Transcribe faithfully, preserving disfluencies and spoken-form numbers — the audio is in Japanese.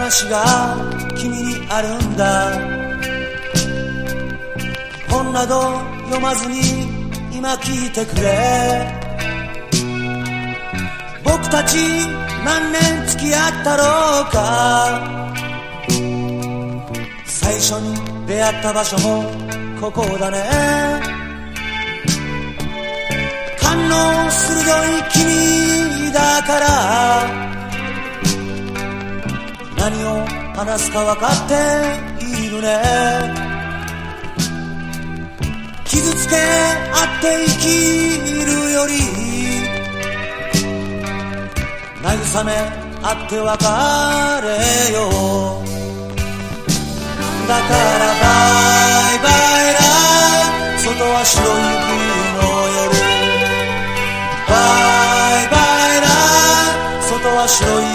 話が君にあるんだ。本など読まずに今聞いてくれ。僕たち何年付き合ったろうか。最初に出会った場所もここだね。勘の鋭い君だから何を話すか分かっているね。傷つけ合って生きるより慰め合って別れよう。だからバイバイだ、外は白い雪の夜。バイバイだ、外は白い